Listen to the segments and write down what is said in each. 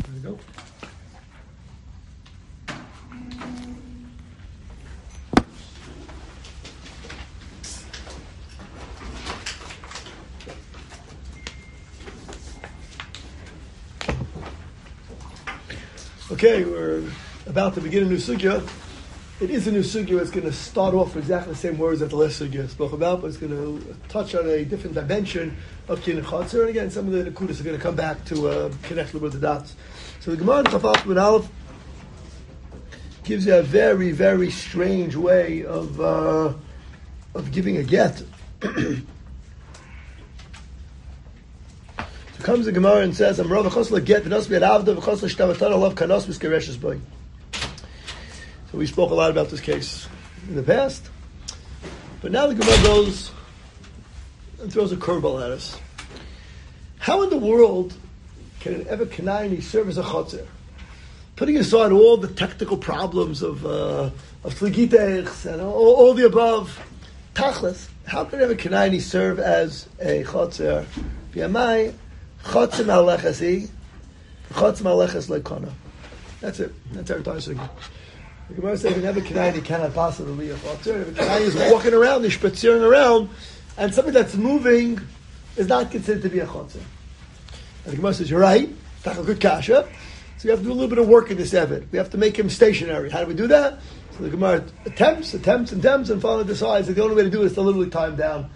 There we go. Okay, we're about to begin a new sugya. It is a new sugya. It's going to start off with exactly the same words that the last sugya spoke about, but it's going to touch on a different dimension of Kinyan Chatzar. And again, some of the Nakudas are going to come back to connect a little bit with the dots. So the Gemara in Chafaf with Aleph gives you a very, very strange way of giving a get. So comes the Gemara and says, "I'm Rav Chosla get v'nos be'avda v'chosla shtavatana love kanos v'skereshes boy." So we spoke a lot about this case in the past, but now the Gemara goes and throws a curveball at us. How in the world can an Eved Kanaani serve as a chotzer? Putting aside all the technical problems of Tligiteichs and all the above, Tachlis, how can Eved Kanaani serve as a chotzer? V'yamai chotzer ma'alechasi, chotzer ma'alechas le'kona. That's it. That's our entire segment. The Gemara says, "Eved Kanaani cannot possibly be a chotzer. Eved Kanaani is walking around, he's spatziering around, and something that's moving is not considered to be a chotzer." And the Gemara says, "You're right. That's a good kasha. So you have to do a little bit of work in this Eved. We have to make him stationary. How do we do that?" So the Gemara attempts, and finally decides that the only way to do it is to literally tie him down.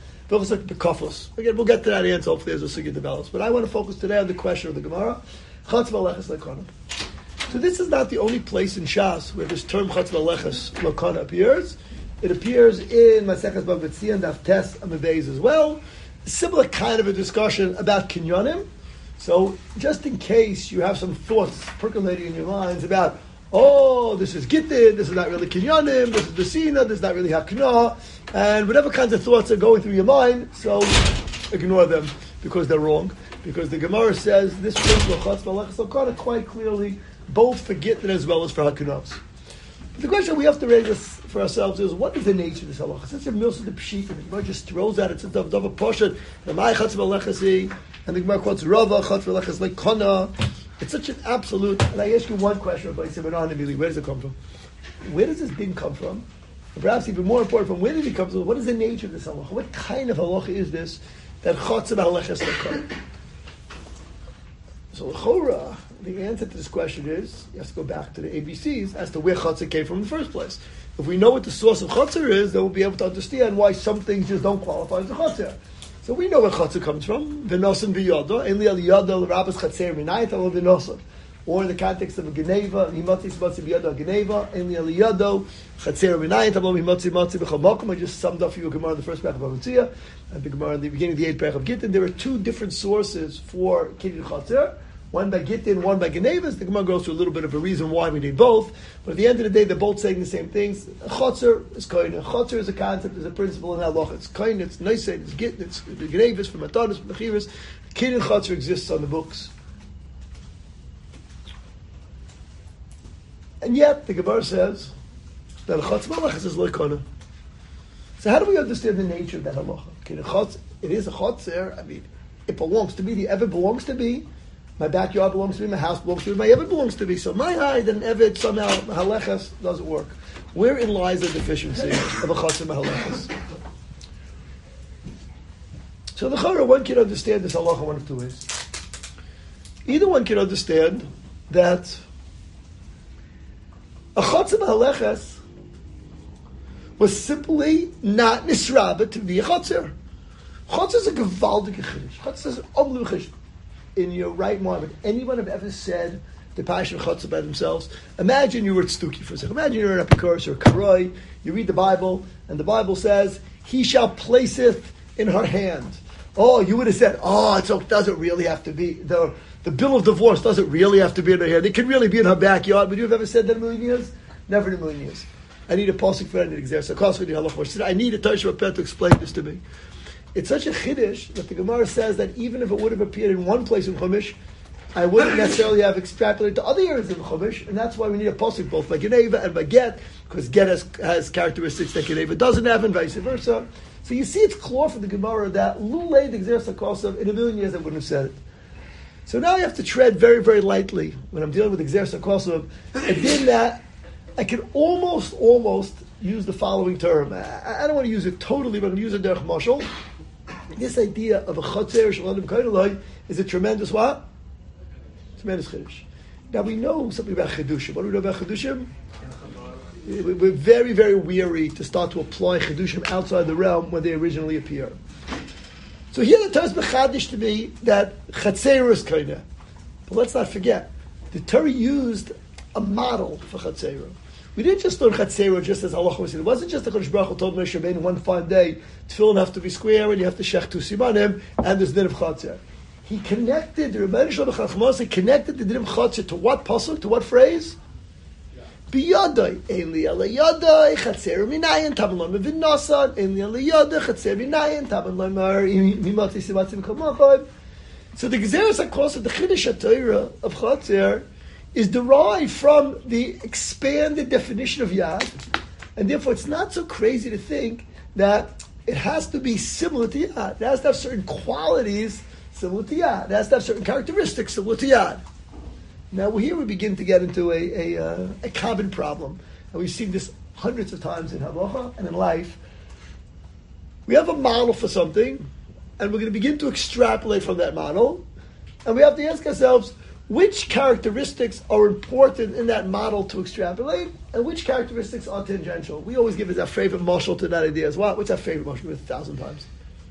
Again, we'll get to that answer hopefully as the sugya develops. But I want to focus today on the question of the Gemara. Chatz v'alechas lekana. So this is not the only place in Shas where this term Chatz v'alechas lekana appears. It appears in Maseches Bava Metzia and Daf Tes Amud Beis as well. A similar kind of a discussion about kinyanim. So just in case you have some thoughts percolating in your minds about, this is Gittin, this is not really kinyanim, this is Desina, this is not really Hakna, and whatever kinds of thoughts are going through your mind, so ignore them because they're wrong. Because the Gemara says this principle Chatz v'alechas lekana quite clearly both for Gittin as well as for Haknas. But the question we have to raise for ourselves is, what is the nature of this halacha? Such a milsa the pshita. The Gemara just throws out it's a dava poshet. The my Chatz v'alechasi, and the Gemara quotes Rava Chatz v'alechas lekana. It's such an absolute. And I ask you one question, Rabbi Simenon, where does it come from? Where does this din come from? And perhaps even more important, from where did it come from? What is the nature of this halacha? What kind of halacha is this that Chatz v'alechas lekana? So l'chora, the answer to this question is, you have to go back to the ABCs as to where Chatzar came from in the first place. If we know what the source of Chatzar is, then we'll be able to understand why some things just don't qualify as a Chatzar. So we know where Chatzar comes from. V'nosan v'yoda, enli al yoda l'rabas chatzer minayit al v'nosan. Or in the context of a geneva, himotzi smotzi v'yoda geneva, enli al yodo, chatzer minayit al himotzi motzi b'chal. I just summed up for you a Gemara in the first paragraph of Metzia, and the Gemara in the beginning of the 8th paragraph of Gittin. There are two different sources for Kinyan Chatzar. One by Gittin, one by Genevas. The Gemara goes through a little bit of a reason why we need both. But at the end of the day, they're both saying the same things. Chotzer is koine. Chotzer is a concept, is a principle in halacha. It's koine, it's neisei, it's Gittin, it's the Genevas, from Matanis, from Mechiras. Kinyan Chotzer exists on the books. And yet, the Gemara says that a Chatz v'alechas is lekana. So how do we understand the nature of that halacha? Kinyan Chotzer, it is a Chotzer. I mean, it belongs to me. The Eved belongs to me. My backyard belongs to me, my house belongs to me, my Eved belongs to me. So my hide and Eved somehow, halechas, doesn't work. Wherein lies the deficiency of a Chatz v'alechas? So the Chara, one can understand this halacha one of two ways. Either one can understand that a Chatz v'alechas was simply not nisraba to be a Chatzer. Chatzer is a gewaldige chiddush. Chatzer is an unbelievable chiddush. In your right mind, would anyone have ever said the Passion of Chatzar by themselves? Imagine you were at Stuki for a second. Imagine you're an Epikuros or a Karoi. You read the Bible, and the Bible says, "He shall placeth in her hand." Oh, you would have said, it doesn't really have to be, the bill of divorce doesn't really have to be in her hand. It could really be in her backyard. Would you have ever said that in a million years? Never in a million years. I need a pasuk for that. I need exercise. I need a Tosh Rapet to explain this to me. It's such a chiddush that the Gemara says that even if it would have appeared in one place in Chumash, I wouldn't necessarily have extrapolated to other areas in Chumash, and that's why we need a pasuk both by Geneva and by Get, because Get has characteristics that Geneva doesn't have, and vice versa. So you see, it's clear for the Gemara that Lulei the Gzer Sakosav in a million years I wouldn't have said it. So now I have to tread very, very lightly when I'm dealing with Exeris HaKosov. And then that, I can almost use the following term. I don't want to use it totally, but I'm going to use it derech mashal. This idea of a Chatzer Shaladim Kainalai is a tremendous what? Tremendous Chiddush. Now we know something about Chidushim. What do we know about Chidushim? We're very, very weary to start to apply Chidushim outside the realm when they originally appear. So here the Torah is mechadish to me that Chatzer is kind of. But let's not forget, the Torah used a model for Chatzer. We didn't just learn Chatzer just as Allah was. It wasn't just the Kodesh Baruch Hu told Moshe Rabbeinu one fine day, tefillin have to be square and you have to shech two simanim, and there's din of Chatzer. He connected, the Rebbeinu Shalom Chachmos connected the din of Chatzer to what pasuk, to what phrase? Biyadai, ein li ala yadai, Chatzer minayin, taban lo mevinnasan, ein li ala yadai, Chatzer minayin, taban lo mimati simatzim kamachayim. So the Gezeres HaKosov, the Chiddush HaTorah of Chatzer, is derived from the expanded definition of Yad, and therefore it's not so crazy to think that it has to be similar to Yad. It has to have certain qualities similar to Yad. It has to have certain characteristics similar to Yad. Now here we begin to get into a common problem, and we've seen this hundreds of times in Halacha and in life. We have a model for something, and we're going to begin to extrapolate from that model, and we have to ask ourselves, which characteristics are important in that model to extrapolate, and which characteristics are tangential? We always give as our favorite mashal to that idea as well. What's our favorite mashal? 1,000 times.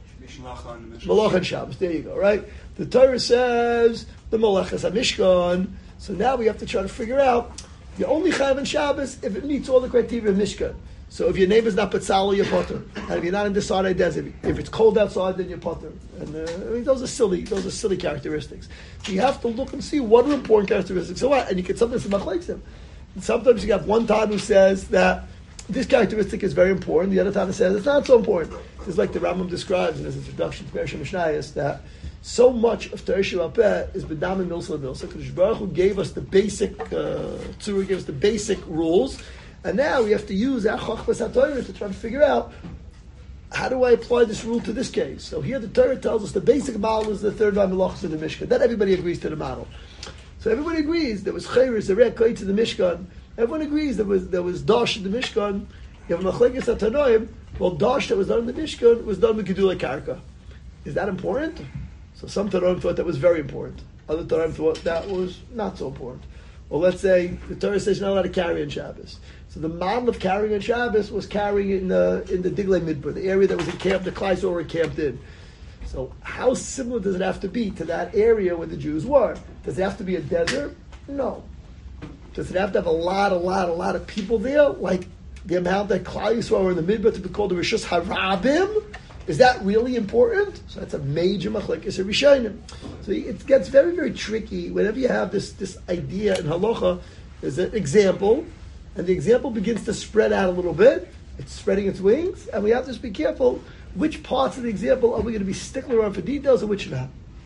Malach and Shabbos. There you go, right? The Torah says the Malach is a Mishkan, so now we have to try to figure out, you're only chayav in Shabbos if it meets all the criteria of Mishkan. So if your neighbor's not Patzal, you're potter. And if you're not in the Sinai desert, if it's cold outside, then you're potter. And those are silly characteristics. So you have to look and see what are important characteristics. So what? And you can sometimes machlekes them. And sometimes you have one time who says that this characteristic is very important. The other time it says it's not so important. It's like the Rambam describes in his introduction to Perashah Mishnayos that so much of Torah Sheba'al Peh is b'dam and milsa milsa. Kadosh Baruch Hu gave us the basic tzura, gave us the basic rules. And now we have to use our Chachmas HaTorah to try to figure out, how do I apply this rule to this case? So here the Torah tells us the basic model is the third line Malachos in the Mishkan. Then everybody agrees to the model. So everybody agrees there was Chayris, the Rek Koitz in the Mishkan. Everyone agrees there was Dash in the Mishkan. You have Machlekes HaTanoim. Well, Dash that was done in the Mishkan was done with Gedulei Karka. Is that important? So some Tanoim thought that was very important. Other Tanoim thought that was not so important. Well, let's say the Torah says you're not allowed to carry on Shabbos. So the model of carrying on Shabbos was carrying in the Diglei Midbar, the area that was encamped, the Klai Yisrael were encamped in. So how similar does it have to be to that area where the Jews were? Does it have to be a desert? No. Does it have to have a lot of people there? Like the amount that Klai Yisrael were in the Midbar to be called the Rishus Harabim? Is that really important? So that's a major machlekes of Rishonim. So it gets very, very tricky whenever you have this idea in halacha. There's an example, and the example begins to spread out a little bit. It's spreading its wings, and we have to just be careful which parts of the example are we going to be stickling around for details and which not.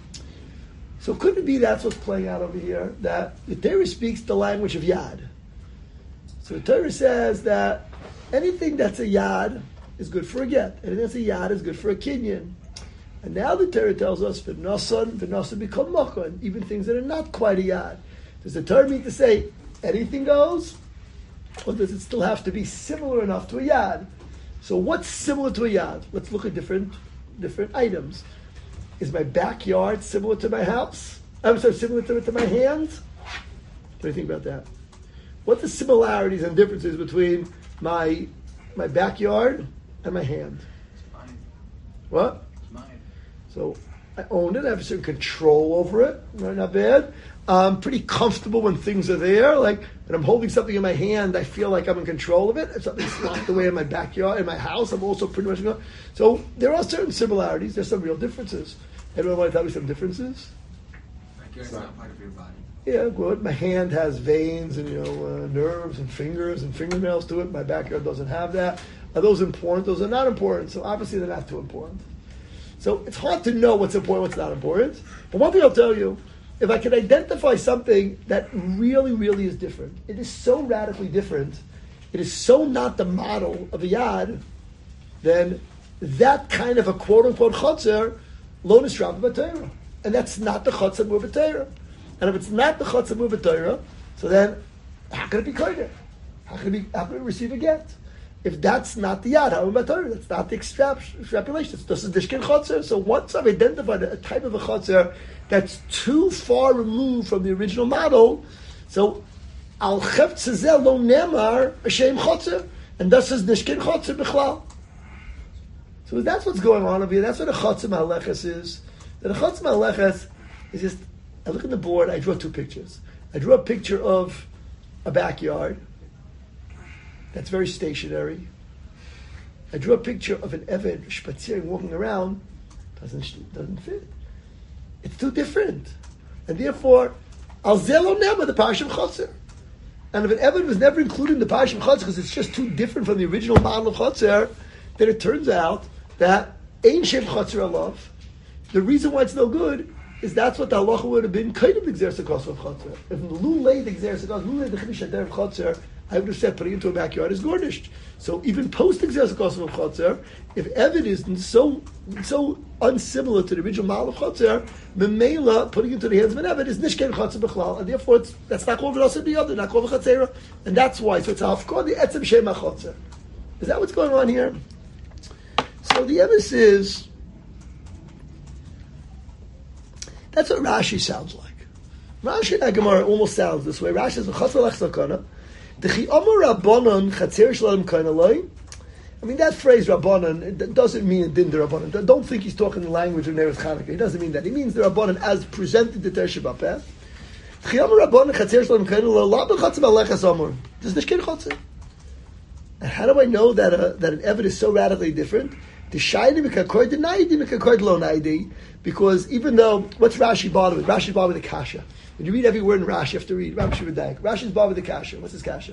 So could it be that's what's playing out over here, that the Torah speaks the language of Yad. So the Torah says that anything that's a Yad is good for a get. Anything that's a Yad is good for a Kinyan. And now the Torah tells us, V'nasan become Machon, even things that are not quite a Yad. Does the Torah mean to say anything goes? Or does it still have to be similar enough to a Yad? So what's similar to a Yad? Let's look at different items. Is my backyard similar to my house? I'm sorry, similar to my hands? What do you think about that? What's the similarities and differences between my backyard and my hand? It's mine. What? It's mine. So I own it. I have a certain control over it. Right, not bad. I'm pretty comfortable when things are there. Like when I'm holding something in my hand, I feel like I'm in control of it. If something's locked away in my backyard, in my house, I'm also pretty much. So there are certain similarities. There's some real differences. Everyone want to tell me some differences? Backyard's not part of your body. Yeah, good. My hand has veins and nerves and fingers and fingernails to it. My backyard doesn't have that. Are those important? Those are not important. So obviously they're not too important. So it's hard to know what's important, what's not important. But one thing I'll tell you, if I can identify something that really, really is different, it is so radically different, it is so not the model of a Yad, then that kind of a quote-unquote Chotzer, lo nisrab b'Torah. and that's not the Chotzer B'Torah. And if it's not the Chotzer B'Torah, so then how can it be koder? How can it receive a get? If that's not the yad, that's not the extrapolation. This is dishkin chotzer. So once I've identified a type of a chotzer that's too far removed from the original model, so al chevtzezel lo nemar ashem chotzer, and thus is dishkin chotzer b'chlal. So that's what's going on over here. That's what a chotzer ma'aleches is. That a chotzer ma'aleches is just, I look at the board, I draw two pictures. I draw a picture of a backyard that's very stationary. I drew a picture of an Eved spaziering, walking around. Doesn't fit. It's too different, and therefore, al zelo nema the parashim chotzer. And if an Eved was never included in the parashim chotzer because it's just too different from the original model of chotzer, then it turns out that ein shem chotzer alav. The reason why it's no good is that's what the halacha would have been kind of the exercise of chotzer. If Lu laid the exercise, Lu laid the chimish of chotzer, I would have said putting into a backyard is garnished. So even post exercise of chotzer, if Eved is so unsimilar to the original model of chotzer, memela putting into the hands of an Eved is nishken chotzer b'chlal, and therefore that's not called v'nasa b'yada, not called v'chatzera, and that's why. So it's hafkor the etzem shema chotzer. Is that what's going on here? So the emes is, that's what Rashi sounds like. Rashi and Gemara almost sounds this way. Rashi says v'chatzar lech sakana. I mean, that phrase Rabbanon, it doesn't mean din the Rabbanon. Don't think he's talking the language of Neres Chanukah. He doesn't mean that. He means the Rabbanon as presented to Ter Shabbat. And how do I know that an Eved is so radically different? Because even though, what's Rashi bothered with? Rashi's bothered with the kasha. When you read every word in Rashi, you have to read Rashi V'Daik. Rashi's bothered with the kasha. What's his kasha?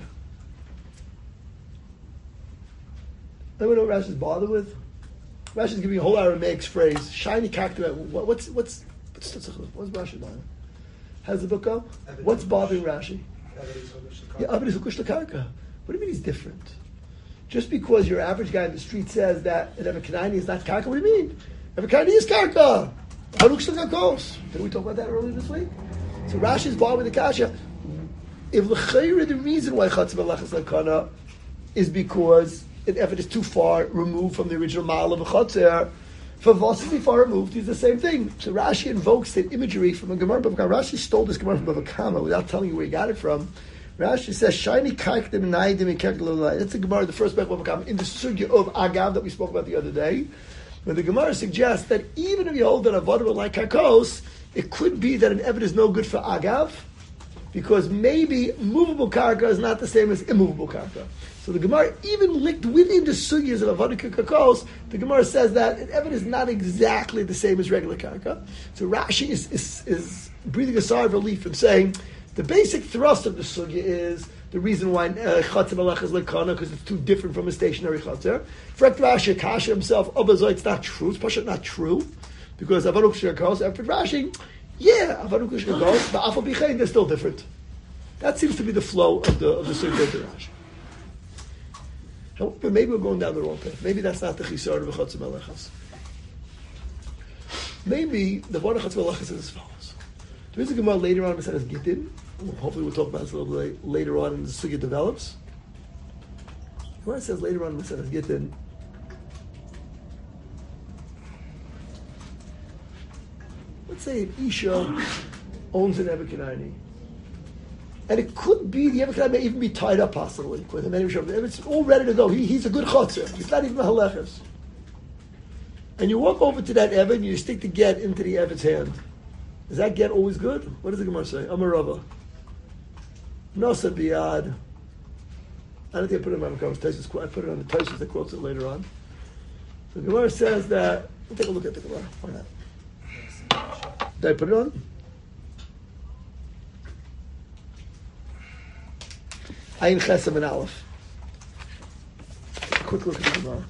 Anyone know what Rashi's bothered with? Rashi's giving a whole Aramaic phrase. Shiny cactus. What's Rashi bothered? How's the book go? What's bothering Rashi? Yeah, Aved is Hukush Lakarka. What do you mean he's different? Just because your average guy in the street says that an Eved Kanani is not Karka, what do you mean? Eved Kanani is Karka. Haruch Shtakakos. Didn't we talk about that earlier this week? So Rashi is bothered with the kasha. If the reason why Chatz Melechas Lakana is because an Eved is too far removed from the original model of a Chatzer, for Vossi far removed, it's the same thing. So Rashi invokes that imagery from a Gemara Bava Kama. Rashi stole this Gemara from Bava Kama without telling you where he got it from. Rashi says, "Shiny kaikdim naidim and kerkelolai." That's the Gemara, the first Bava Kama in the sugya of Agav that we spoke about the other day. But the Gemara suggests that even if you hold that avodah like karkos, it could be that an Eved is no good for Agav, because maybe movable karka is not the same as immovable karka. So the Gemara, even linked within the sugyas of avodah karkos, the Gemara says that an Eved is not exactly the same as regular karka. So Rashi is breathing a sigh of relief and saying the basic thrust of the sugya is the reason why Chatzer Melech is lekana, because it's too different from a stationary Chatzer. Frek Rashi Kasha himself, it's not true. It's Pashat not true. Because Avaruk Shirkos, after Rashi, Avaruk Shirkos, but Afal Bichain, they're still different. That seems to be the flow of the Sugya of the Rashi. However, maybe we're going down the wrong path. Maybe that's not the Chisar of Chatzer Melechas. Maybe the Vana Chatzer Melechas is as follows. There is a Gemara later on that says Gittin. Hopefully we'll talk about this a little bit later on and the Sugya develops. The Gemara says later on that says Gittin. Let's say an Isha owns an Eved Kanani. And it could be, the Eved Kanani may even be tied up possibly. It's all ready to go. He's a good chotzer. He's not even a halachas. And you walk over to that Eved and you stick the get into the Eved's hand. Is that get always good? What does the Gemara say? Amarava. Nosa biyad. I don't think I put it in my comments. I put it on the Taisus that quotes it later on. So the Gemara says that, we'll take a look at the Gemara. Why not? Did I put it on? Ayin Chesem and Aleph. Quick look at the Gemara.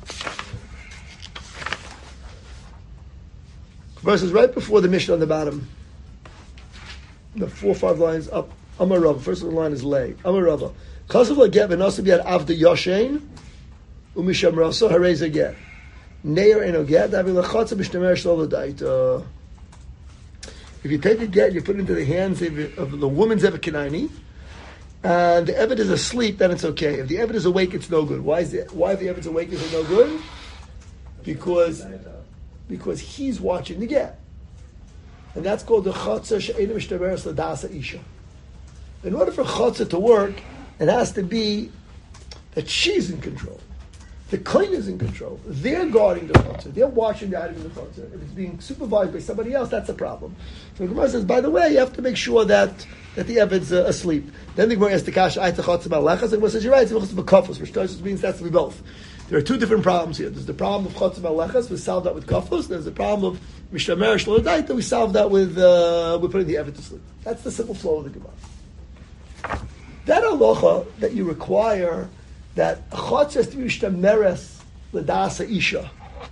The verse is right before the Mishnah on the bottom. The 4 or 5 lines up. Amar Rava. First line is lay. Amar Rava. Kasav laget v'nasib yad avda yoshein u'misham rasa harei get. Neir eno get. Davi lachatza b'shnemer shlo l'daita. If you take a get, you put it into the hands of the woman's Eved Kenani, and the Eved is asleep, then it's okay. If the Eved is awake, it's no good. Why if the Eved's awake is it no good? Because he's watching the get. And that's called the Chotzer She'ena Mishtaberes L'Dasa Isha. In order for Chotzer to work, it has to be that she's in control. The Kohen is in control. They're guarding the Chotzer. They're watching the item in the Chotzer. If it's being supervised by somebody else, that's a problem. So the Gemara says, by the way, you have to make sure that the Eved's asleep. Then the Gemara asks the Kasha, Aita Chotzer Malachas, and the Gemara says, you're right, it's a Kofos, which means that's to be both. There are two different problems here. There's the problem of Chotzer Malachas, we solved that with Kofos. There's the problem of Mishtamer Shlodaita, we solved that with putting the Eved to sleep. That's the simple flow of the Gemara. That halacha that you require that a chotzer has to be mishtameres l'dasa isha.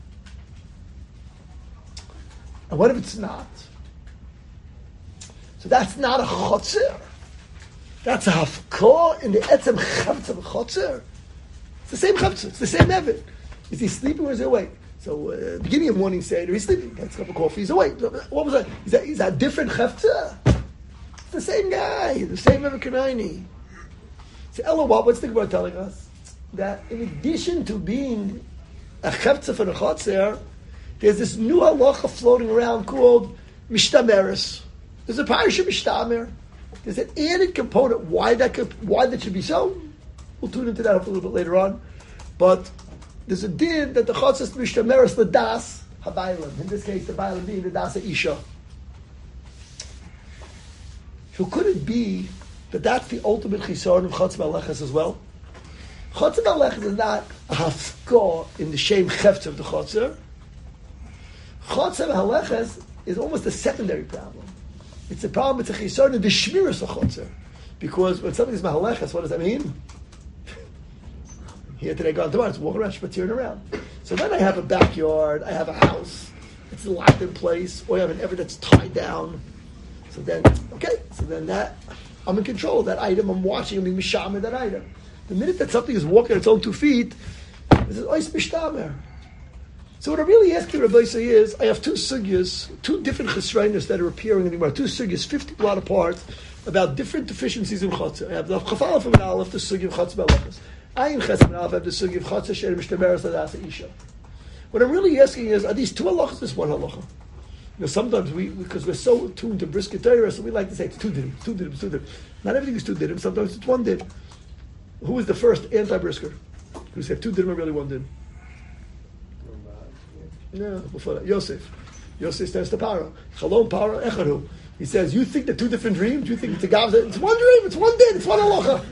And what if it's not? So that's not a chotzer. That's a hafkor in the etzem chavtz of a chotzer. It's the same chavtz. It's the same Eved. Is he sleeping or is he awake? So beginning of morning Seder, he's sleeping. Gets a cup of coffee, he's awake. What was that? Is that different chavtzer? It's the same guy, the same Eved Kenani. So Ella, what's the Gemara telling us? That in addition to being a chefza for the chotzer, there's this new halacha floating around called mishtameres. There's a parasha mishtamer. There's an added component why that should be so. We'll tune into that a little bit later on. But there's a din that the chotzer is mishtameres l'das habaylam. In this case, the baylam being the das isha. So could it be that that's the ultimate chisaron of Chotzer Malachas as well? Chotzer Malachas is not a hafkor in the shem chefts of the Chotzer. Chotzer Malachas is almost a secondary problem. It's a problem, it's a chisaron in the shmiras of Chotzer. Because when something is Malachas, what does that mean? Here today, gone tomorrow, it's walking around, spaziering around. So then I have a backyard, I have a house, it's locked in place, or I have an Eved that's tied down. So then that, I'm in control of that item. I'm watching. I'm being mishamer that item. The minute that something is walking on its own 2 feet, it says, ois mishtamer. So what I really ask you, Rabbi Yisai, is, I have two sugyas, two different chesronos that are appearing in the Gemara, two sugyas, 50 blot apart, about different deficiencies in chotzer. I have the chafal from an aleph, the sugya of chotzer malachas. Ayin ches from an aleph, I have the sugya of chotzer sher mishtameres l'dasa isha. What I'm really asking is, are these two halachas, this one halacha? Sometimes because we're so tuned to brisket Torah, so we like to say it's two dinim. Not everything is two dinim. Sometimes it's one din. Who was the first anti-brisker? Who said two dinim are really one din? No, before that, Yosef. Yosef stands to Paro. Chalom Paro Echadu. He says, you think they're two different dreams? You think it's a gav? It's one dream. It's one din. It's one halacha.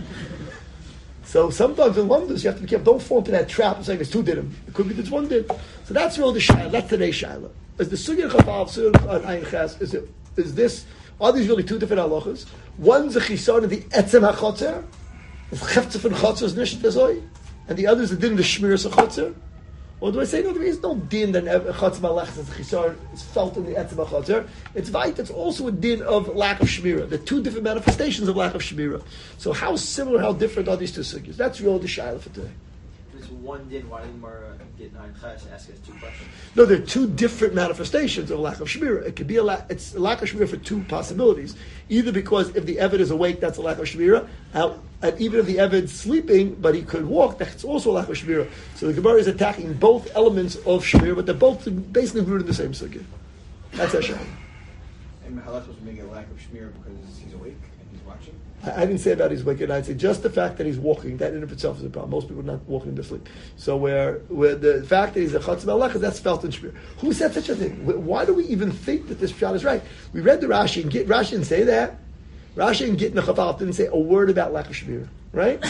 So sometimes in London, you have to be careful. Don't fall into that trap of saying it's two dinim. It could be it's one din. So that's really the shayla. That's today's shayla. Is the sugya chafal sugya on ayin ches? Is this? Are these really two different halachas? One's a chisaron of the etzem hachotzer, the cheftzef and chotzer's nisht bezoi, and the other is the din of the shmiras hachotzer. Or do I say no? There is no din that chotzer malachas is a chisaron is felt in the etzem hachotzer. It's right. It's also a din of lack of shmira. The two different manifestations of lack of shmira. So how similar, how different are these two sugyas? That's really the shayla for today. It's one din. Why didn't Mara get nine chas and ask us two questions? No, there are two different manifestations of lack of shmira. It could be it's a lack of shmira for two possibilities. Either because if the Eved is awake, that's a lack of shmira, and even if the Eved's sleeping, but he could walk, that's also a lack of shmira. So the Gemara is attacking both elements of shmira, but they're both basically rooted in the same sugya. That's Hashem. And Mahalach was making a lack of shmir because he's awake and he's watching? I didn't say about he's wicked. I'd say just the fact that he's walking, that in of itself is a problem. Most people are not walking in their sleep. So where the fact that he's a chotzer malachas, that's felt in shmir. Who said such a thing? Why do we even think that this shot is right? We read the Rashi, and Rashi didn't say that. Rashi and Gittin Chafal didn't say a word about lack of shmir, right?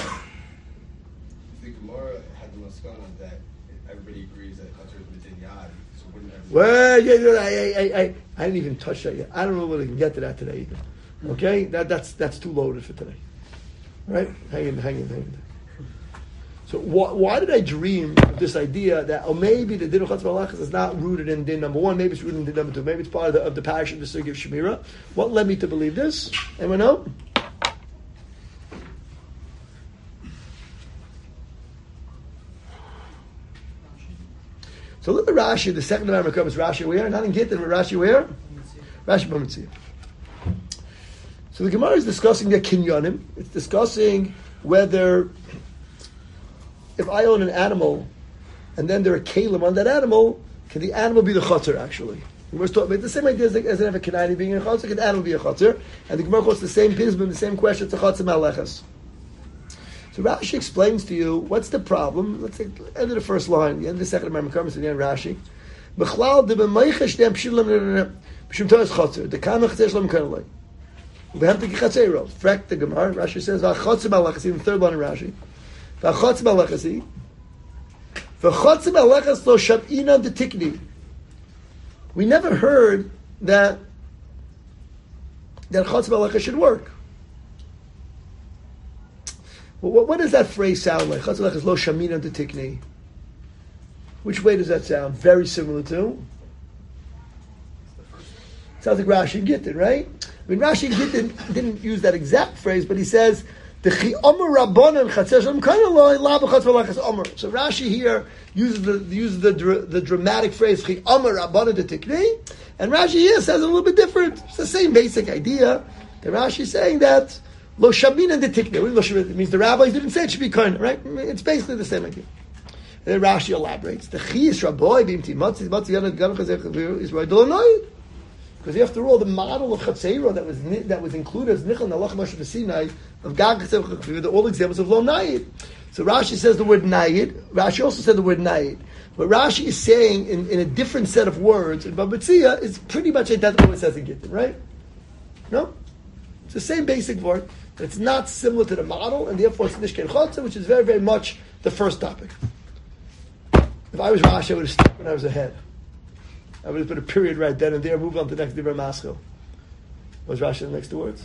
The Gemara had the maskana that everybody agrees that chotzer is within yad. So wouldn't everybody... Well, yeah, I didn't even touch that yet. I don't know whether we can get to that today either. Okay, that's too loaded for today, right? Hang in. So why did I dream of this idea that maybe the din of chotzer malachas is not rooted in din number one, maybe it's rooted in din number two, maybe it's part of the parish of the sugya of shemira? What led me to believe this? Anyone know? So look at Rashi. The second Amar comes Rashi where? Not in Gittin, but Rashi where? Rashi B'Metzia. So the Gemara is discussing the kinyanim. It's discussing whether if I own an animal and then there are kalim on that animal, can the animal be the chatzar actually? We're talking about the same idea as an a kanani being a chatzar, can the animal be a chatzar? And the Gemara quotes the same pisbim, the same question, it's a chatzar malechas. So Rashi explains to you, what's the problem? Let's say, end of the first line, the end of the second Amar Makamis, and the end Rashi. B'chlal de b'meichesh dem pshilam b'shum toz chatzar, the kam chatzar shlam kanalei. We have to get chatzero. Frak the Gemara, Rashi says, v'chatzar malechas, in the third line of Rashi. V'chatzar malechas, v'chatzar malechas lo shab'ina de tikni. We never heard that chatzar malechas should work. Well, what does that phrase sound like? Chatzar malechas lo shamina de tikni. Which way does that sound? Very similar to? Sounds like Rashi and Gittin, right? I mean, Rashi and Gittin didn't use that exact phrase, but he says, the chi omer rabbanan chatzar shalom kanaloi la b'chatzar malechas omer. So Rashi here uses the dramatic phrase chi omer rabbanan de tikni, and Rashi here says a little bit different. It's the same basic idea. The Rashi is saying that lo shamina de tikni. It means the rabbis didn't say it should be kind, right? It's basically the same idea. And then Rashi elaborates. The chi is rabbi b'imti matzi yanad gam chazech is right dolanoid. Because after all, the model of Chatzera that was included as Nichal Nalach Moshe Sinai of Gag Chatzera, all examples of Lo Nayid. So Rashi says the word Nayid. Rashi also said the word Nayid. What Rashi is saying in a different set of words in Bava is pretty much identical to what it says in Gittin, right? No? It's the same basic word. But it's not similar to the model, and therefore it's Nishken Chatzera, which is very, very much the first topic. If I was Rashi, I would have stopped when I was ahead. I would have put a period right then and there, move on to the next Divrei Maschil. What's Rashi in the next two words?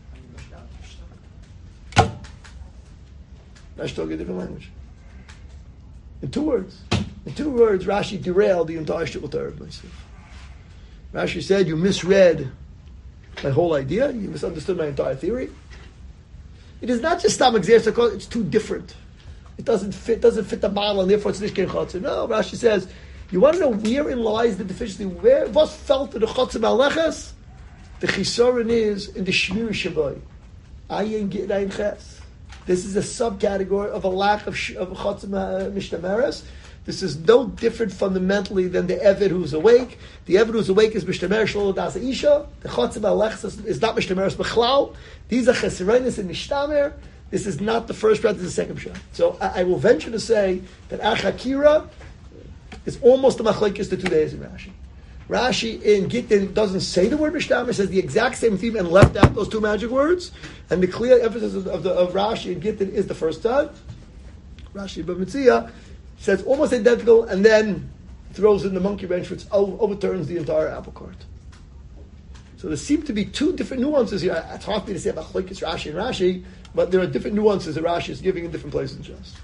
Rashi talking a different language. In two words. In two words, Rashi derailed the entire Shul Torah. Rashi said, you misread my whole idea, you misunderstood my entire theory. It is not just Stam Exer, it's too different. It doesn't fit the model, and therefore it's Nishken Chatzar. No, Rashi says, you want to know wherein lies the deficiency? Where was felt in the Chatzar Malechas? The Chisaron is in the Shmir Shabai. Ayin Git Ayin Ches. This is a subcategory of a lack of Chatzar Mishtameres. This is no different fundamentally than the Eved who's awake. The Eved who's awake is Mishtameres Shlo Das Isha. The Chatzar Malechas is not Mishtameres B'chlal. These are Cheserenis and Mishtamer. This is not the first shot, this is the second shot. So I will venture to say that Achakira is almost the machlekes the 2 days in Rashi. Rashi in Gittin doesn't say the word Mishtamer, says the exact same theme and left out those two magic words. And the clear emphasis of Rashi in Gittin is the first time. Rashi B'Metzia says almost identical and then throws in the monkey wrench which overturns the entire apple cart. So there seem to be two different nuances here. It's hard for me to say about machlekes Rashi and Rashi, but there are different nuances that Rashi is giving in different places in Shas.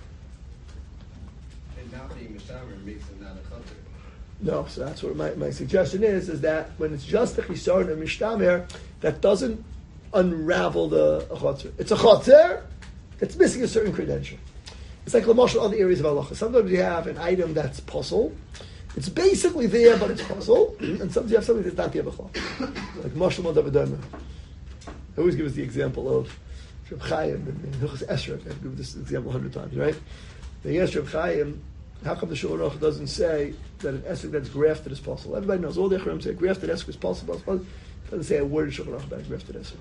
Makes it not a chatzar. No, so that's what my suggestion is that when it's just a chisaron and mishtamer, that doesn't unravel the chatzar. It's a chatzar that's missing a certain credential. It's like Lamosh other areas of halacha. Sometimes you have an item that's puzzle. It's basically there, but it's puzzle. And sometimes you have something that's not there b'chol. Like Moshe Modavadama. I always give us the example of Reb Chaim and Hilchos Esrog. I've given this example 100 times, right? They asked Reb Chaim, how come the Shulchan Aruch doesn't say that an esrog that's grafted is possible? Everybody knows, all the Echrim say grafted esrog is possible. It doesn't say a word in Shulchan Aruch about grafted esrog.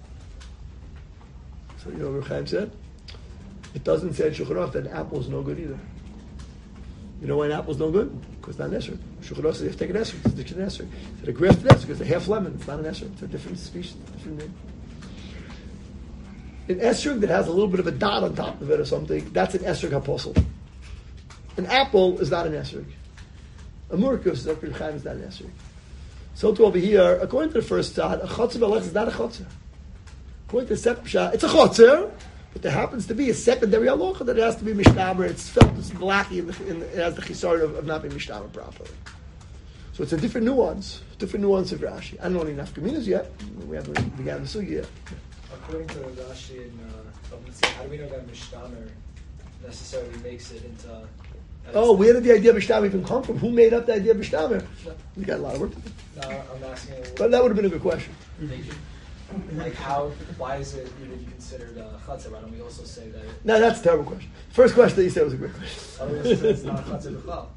So you know what Reb Chaim said? It doesn't say in Shulchan Aruch that an apple is no good either. You know why an apple is no good? Because it's not an esrog. Shulchan Aruch says you have to take an esrog. It's a diction esrog. So a grafted esrog is a half lemon. It's not an esrog. It's a different species, different name. An esrog that has a little bit of a dot on top of it or something, that's an esrog apostle. An apple is not an esrog. A murkus, Dr. Chaim, is not an esrog. So to over here, according to the first shot, a chatzar b'alech is not a chatzar. According to the second shot, it's a chatzar, but there happens to be a secondary halacha that it has to be mishtamer. It's felt, it's blacky, it has the chisar of not being mishtamer properly. So it's a different nuance of Rashi. I don't know any nafkaminas yet. We haven't began the sugi yet. According to Rashi and how do we know that mishtamer necessarily makes it into Oh, where did the idea of Bishtamer even come from? Who made up the idea of Bishtamer? We got a lot of work to do. No, I'm asking. But that would have been a good question. Like why is it even considered chatzah? Why don't we also say that? No, that's a terrible question. First question that you said was a great question. It's not chatzah b'chlal.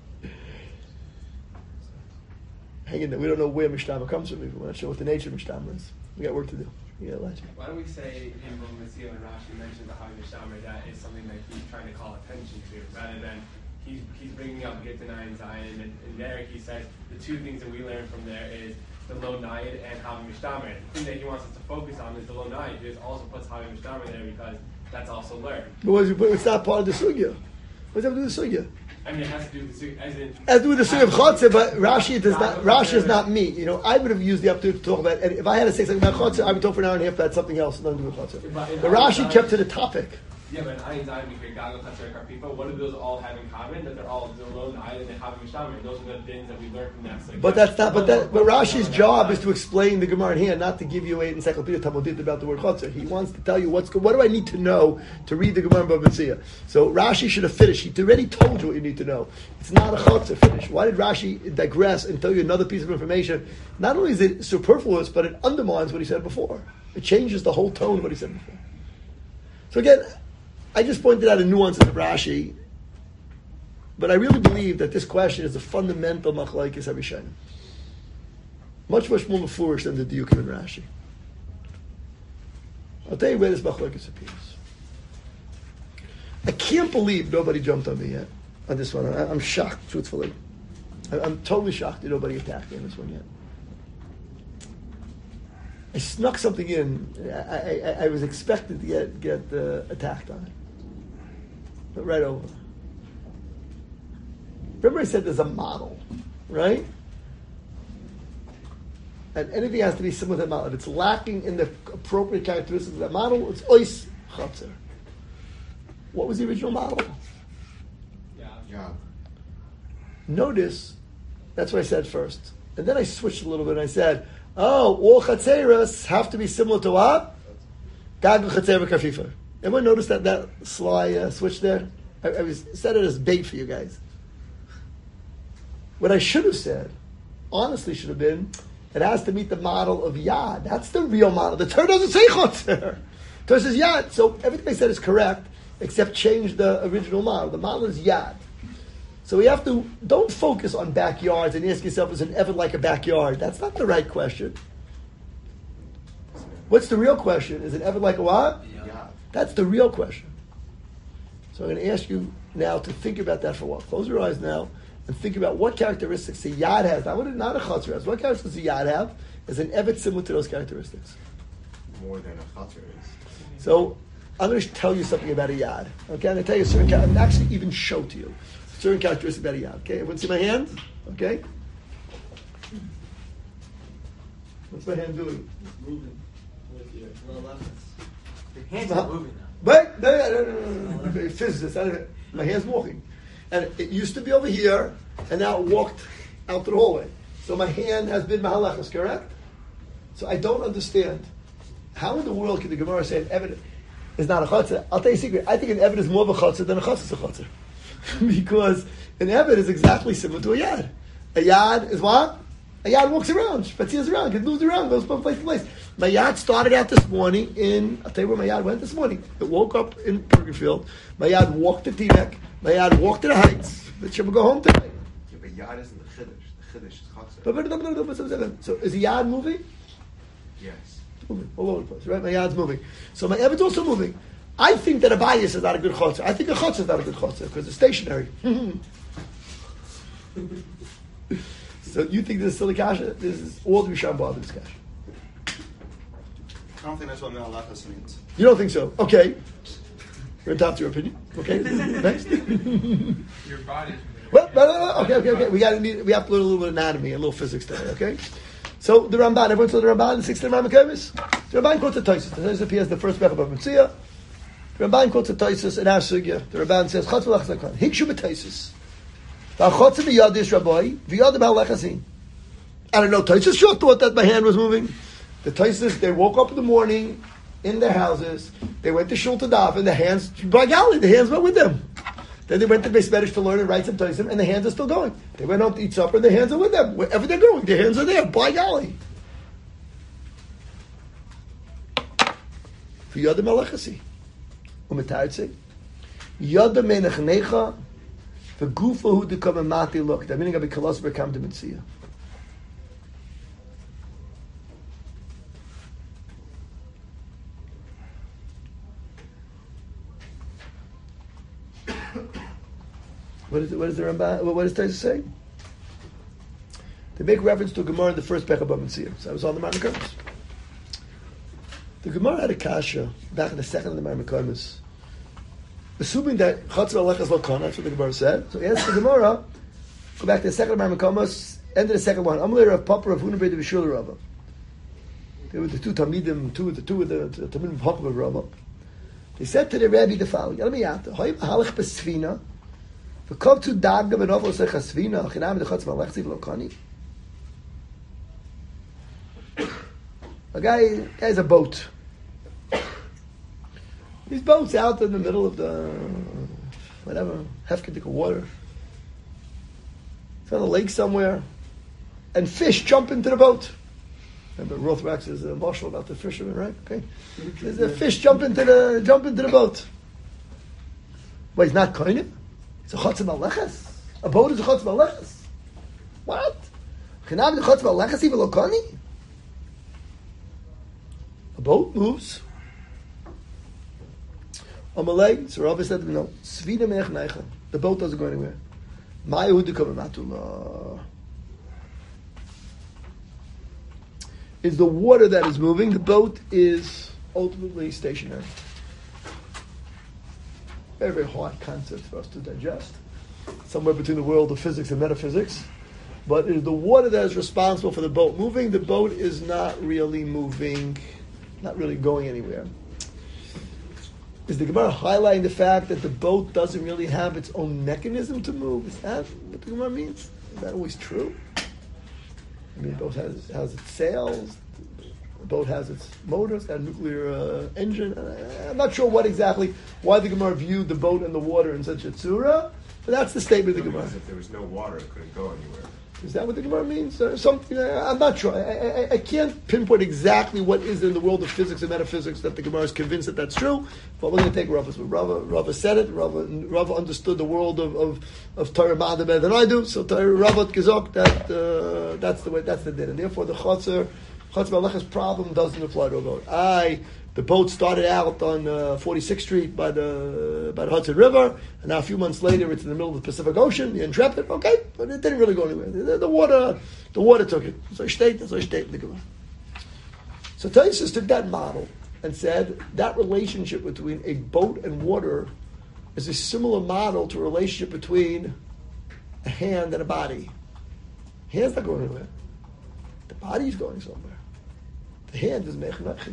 Hang in there. We don't know where Mishtamer comes from. We're not sure what the nature of Mishtamer is. We got work to do. Yeah, Elijah. Why don't we say in Messiah and Rashi mentioned the Havi Mishtamer, that is something that he's trying to call attention to, rather than he's bringing up Gittanai and Zion, and there he says the two things that we learn from there is the Lo Nayid and Havi Mishtamer. The thing that he wants us to focus on is the Lo Nayid. He also puts Havi Mishtamer there because that's also learned. But it's not part of the sugya. What's that to do with the sugya? I mean, it has to do with the, as in... It has to do with the sugya of Chotzeh, but Rashi does not. Rashi is not me. You know, I would have used the opportunity to talk about. And if I had to say something about Chotzeh, I would talk for an hour and a half about something else, nothing to do with Chotzeh. But Rashi kept to the topic. Yeah, but in Ayin Zayin, we hear Gagal, Chatzar, Karpipa. What do those all have in common? That they're all Zilon, Ayin, and Havi Mishtamer. Those are the things that we learn from that. Like, but that's not. But Rashi's job is to explain the Gemara in here, not to give you an encyclopedia Talmudit about the word Chotzeh. He wants to tell you what do I need to know to read the Gemara in Bava Metzia. So Rashi should have finished. He already told you what you need to know. It's not a Chotzeh finish. Why did Rashi digress and tell you another piece of information? Not only is it superfluous, but it undermines what he said before. It changes the whole tone of what he said before. So again, I just pointed out the nuances of Rashi, but I really believe that this question is a fundamental machlokes Rishonim. Much more mafurish than the diukim in Rashi. I'll tell you where this machlokes appears. I can't believe nobody jumped on me yet on this one. I'm shocked, truthfully. I'm totally shocked that nobody attacked me on this one yet. I snuck something in. I was expected to get attacked on it. But right over. Remember I said there's a model, right? And anything has to be similar to that model. If it's lacking in the appropriate characteristics of that model, it's ois chatzar. What was the original model? Yeah. Notice, that's what I said first. And then I switched a little bit and I said, all chatzeras have to be similar to what? Gagul chatzer v'kafifa. Everyone notice that sly switch there? I said it as bait for you guys. What I should have said, honestly should have been, it has to meet the model of Yad. That's the real model. The Torah doesn't say Chotzer. The Torah says Yad. So everything I said is correct, except change the original model. The model is Yad. So we have to, don't focus on backyards and ask yourself, is an Evid like a backyard? That's not the right question. What's the real question? Is an Evid like a what? Yeah. That's the real question. So I'm going to ask you now to think about that for a while. Close your eyes now and think about what characteristics the Yad has. Not a Chatzar has. What characteristics the Yad have is an Evid similar to those characteristics. More than a Chatzar is. So I'm going to tell you something about a Yad. Okay, I'm going to tell you a certain characteristic. I'm actually even show to you certain characteristics about a Yad. Okay, everyone see my hand? Okay. What's my hand doing? Moving with your lower left. Your hands are moving now. But no. Physicist. My hand's walking, and it used to be over here, and now it walked out to the hallway. So my hand has been mahalachas, correct? So I don't understand how in the world can the Gemara say an Evid is not a chatzah? I'll tell you a secret. I think an Evid is more of a chatzah than a chatzah is a chatzah, because an Evid is exactly similar to a Yad. A Yad is what? A Yad walks around, spaziers around, it moves around, goes from place to place. My Yad started out this morning I'll tell you where my Yad went this morning. It woke up in Bergenfield. My Yad walked to Teaneck. My Yad walked to the Heights. But she will go home tonight. Yeah, but Yad isn't the Chiddush. The Chiddush is Chatzar. So is the Yad moving? Yes. It's moving all over the place, right? My Yad's moving. So my Evid's also moving. I think that a bias is not a good chotzer. I think a chotzer is not a good chotzer because it's stationary. So you think this is still a kasha? This is all the Rishon Bar this kasha. I don't think that's what Me'alachas means. You don't think so? Okay. We're entitled to your opinion. Okay. Next. Your body's Well, no. Okay. We have to learn a little bit of anatomy and a little physics today. Okay. So the Ramban. Everyone saw the Ramban, the 16th Ramban. The Ramban quotes the Tosfos. The Tosfos appears the first paragraph of Metzia. The Ramban quotes the Tosfos in our sugya. The Ramban says, "Chatz v'lachas lakon hikshu b'Tosfos. V'achotz b'yadish rabbi v'yad b'alachazin." I don't know. Tosfos sure thought that my hand was moving. The Tosfos, they woke up in the morning in their houses. They went to shul to daven. The hands, by golly, the hands went with them. Then they went to Beis Medrash to learn and write some Taisim, and the hands are still going. They went home to eat supper, and their hands are with them. Wherever they're going, their hands are there. By golly. For Yada Malachasi. Umetartzi. Yada Menachnecha. For Gufa who to come and Mati look. That meaning I'll be Kalas Bekam to Mitzia. What is the Ramban? What does Taisa say? They make reference to a Gemara in the first Pekah B'Mitzia. So I was on the Marmakamas. The Gemara had a kasha back in the second of the Marmakamas, assuming that Chatz V'Alechas L'Kon. That's what the Gemara said. So he asked the Gemara, go back to the second of the Marmakamas, end of the second one. Amalei Rav Papa Rav Huna B'Rei B'Shul Rava. They were the two Talmidim, two of the Talmidim of Papa Rava. They said to the Rebbe the following: Yal Miyata, Hoy Mahalach B'Sfina. A guy has a boat. These boats out in the middle of the hefkedik water. It's on a lake somewhere, and fish jump into the boat. Remember, Rothrax is emotional about the fishermen, right? Okay, there's a fish jump into the boat. But he's not koinim. It's a chotz malechas. A boat is a chotz malechas. What? Chinav the chotz malechas even lokani. A boat moves. Amalei. So Rabbi said, no. Svina meich neicha. The boat doesn't go anywhere. Ma'ahu dekam matula. It's the water that is moving. The boat is ultimately stationary. Very, very hard concept for us to digest. Somewhere between the world of physics and metaphysics. But it is the water that is responsible for the boat moving. The boat is not really moving, not really going anywhere. Is the Gemara highlighting the fact that the boat doesn't really have its own mechanism to move? Is that what the Gemara means? Is that always true? I mean, the boat has its sails. The boat has its motors, got a nuclear engine. I'm not sure why the Gemara viewed the boat and the water in such a tzura, but that's the statement of the Gemara. If there was no water, it couldn't go anywhere. Is that what the Gemara means? Something I'm not sure. I can't pinpoint exactly what is in the world of physics and metaphysics that the Gemara is convinced that that's true. But we're going to take Rava's word. Rava said it. Rava understood the world of Torah Ma'ada better than I do. So Rava Gezok, that's the way. That's the din, and therefore the Chotzer Malachas problem doesn't apply to a boat. The boat started out on 46th Street by the Hudson River, and now a few months later it's in the middle of the Pacific Ocean, the Intrepid. Okay, but it didn't really go anywhere. The water took it. So I stayed in the Gemara. So Taisus took that model and said that relationship between a boat and water is a similar model to a relationship between a hand and a body. Hand's not going anywhere. The body's going somewhere. The hand is mechanachim.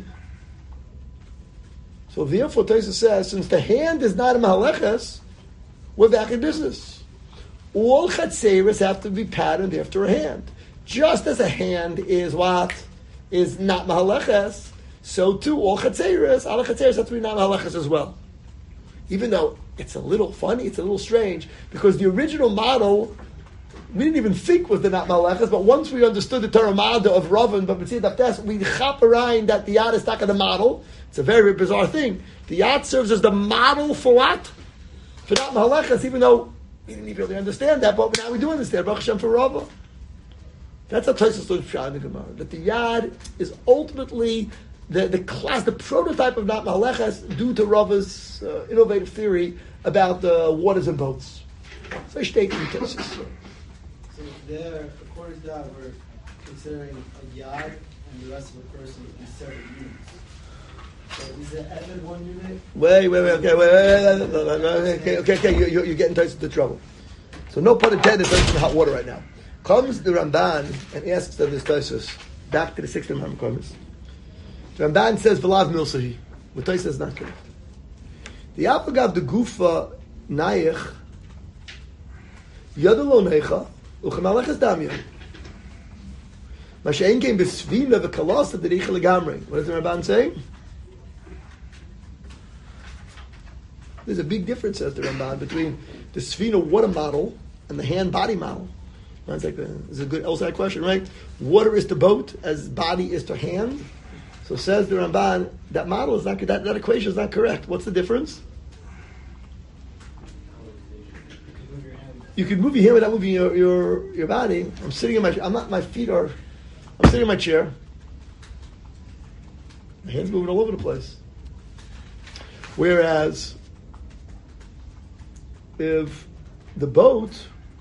So therefore, Taisa says, since the hand is not a mahaleches, we're back in business. All chatzeres have to be patterned after a hand. Just as a hand is what? Is not mahaleches, so too all chatzeres, ala chatzeres have to be not mahaleches as well. Even though it's a little funny, it's a little strange, because the original model, we didn't even think was the not malachas, but once we understood the Torah Ma'ada of Ravan, but we chap around that the Yad is not the model. It's a very, very bizarre thing. The Yad serves as the model for what? For not malachas, even though we didn't even really understand that, but now we do understand. Baruch Hashem for Rava. That's how Tosfos learns Pshat in the Gemara. That the Yad is ultimately the class, the prototype of not malachas, due to Rava's innovative theory about the waters and boats. So I state in Tosfos. So there, according to that, we're considering a yad and the rest of the person in separate units. So is the Evid one unit? Okay, you're getting into trouble. So no pun intended, it's in hot water right now. Comes the Ramban and asks them this Tosfos, back to the 6th Imam Komis. The Ramban says, V'lav milsahi. What Tosfos is not correct. The Apagav the Gufa Nayich Yadalo Neicha Uchamalechas Damya. Mashain came besvina v'kalasa dericha legamri. What does the Ramban say? There's a big difference, says the Ramban, between the Sfina water model and the hand body model. It's like it's a good outside question, right? Water is to boat as body is to hand. So says the Ramban, that model is not that equation is not correct. What's the difference? You can move your hand without moving your body. I'm sitting in my chair. My hands moving all over the place. Whereas if the boat's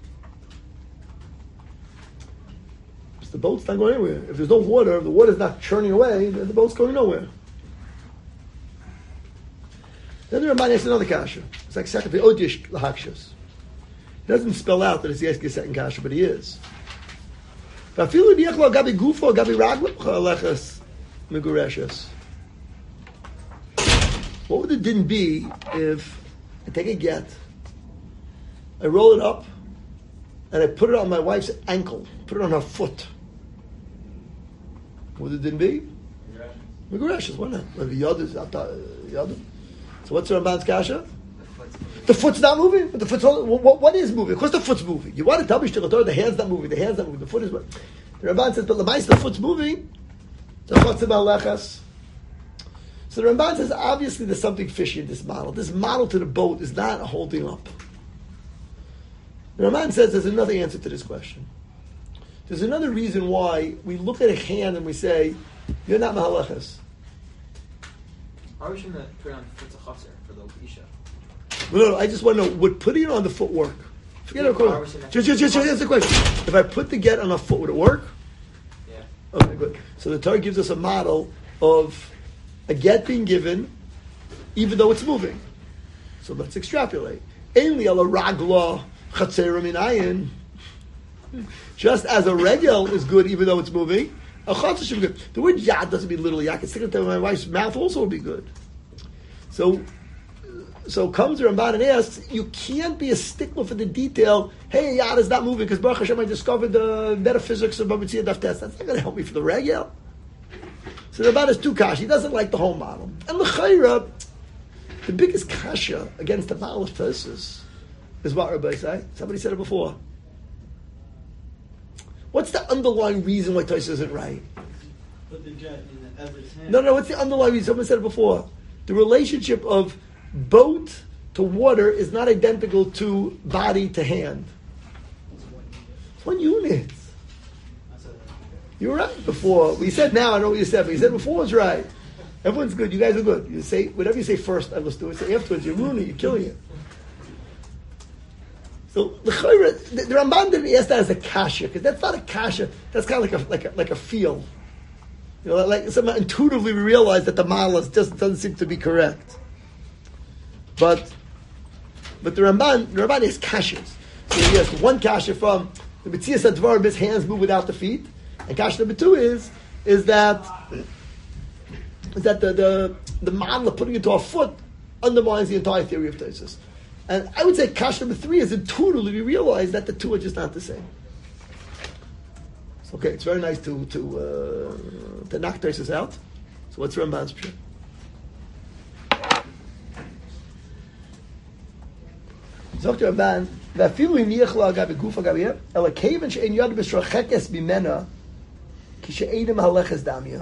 not going anywhere. If there's no water, if the water's not churning away, then the boat's going nowhere. Then the Ramban asks another kasha. It's like second odish lahakshas. He doesn't spell out that it's asking a second kasha, but he is. What would the din be if I take a get, I roll it up, and I put it on my wife's ankle, put it on her foot? What would the din be? Megureshes. Why not? So what's the Ramban's kasha? The foot's not moving. But the foot's what is moving? Of course the foot's moving. You want to tell me the hand's not moving. The hand's not moving. The foot is moving. The Ramban says, but the foot's moving. So the Ramban says, obviously there's something fishy in this model. This model to the boat is not holding up. The Ramban says there's another answer to this question. There's another reason why we look at a hand and we say, you're not mahalachas. Why we shouldn't put it on foot to chaser for the isha? No, I just want to know, would putting it on the foot work? Forget it. Just answer the question. If I put the get on a foot, would it work? Yeah. Okay, good. So the Torah gives us a model of a get being given, even though it's moving. So let's extrapolate. Ainli ala ragla chatzera minayin. Just as a regel is good, even though it's moving, a chatzah should be good. The word yad doesn't mean literally. I can stick it to my wife's mouth, also would be good. So comes the Ramban and asks, you can't be a stickler for the detail. Hey, yad is not moving because Baruch Hashem, I discovered the metaphysics of Bava Metzia Daf Tes. That's not going to help me for the regel. So the Ramban has two kasha. He doesn't like the whole model. And l'chayra, the biggest kasha against the model of Tosus is what Rabbi say. Somebody said it before. What's the underlying reason why Tosus isn't right? Put the jet in the Everett's hand. No, what's the underlying reason? Someone said it before. The relationship of boat to water is not identical to body to hand. It's 1 unit. You were right before. We said now, I know what you said, but you said before was right. Everyone's good. You guys are good. You say whatever you say first, I listen to it. Say afterwards, you're ruining it, you're killing it. So the Ramban didn't ask that as a kasha, because that's not a kasha. That's kind of like a feel. You know, like somehow intuitively we realize that the model just doesn't seem to be correct. But the Ramban is kashas. So he has one kasha from the Metzias Advarim, his hands move without the feet, and kasha number 2 is that the model of putting it to our foot undermines the entire theory of Tosus. And I would say kasha number 3 is intuitively we realize that the two are just not the same. So, okay, it's very nice to knock Tosus out. So what's Ramban's pshat? Sagt der Ramban, ואפילו אם יכלה אגב בגוף אגב יהיה, אלא כיוון שאין יד בשרחקס ממנה, כשאין מהלכס דמיה.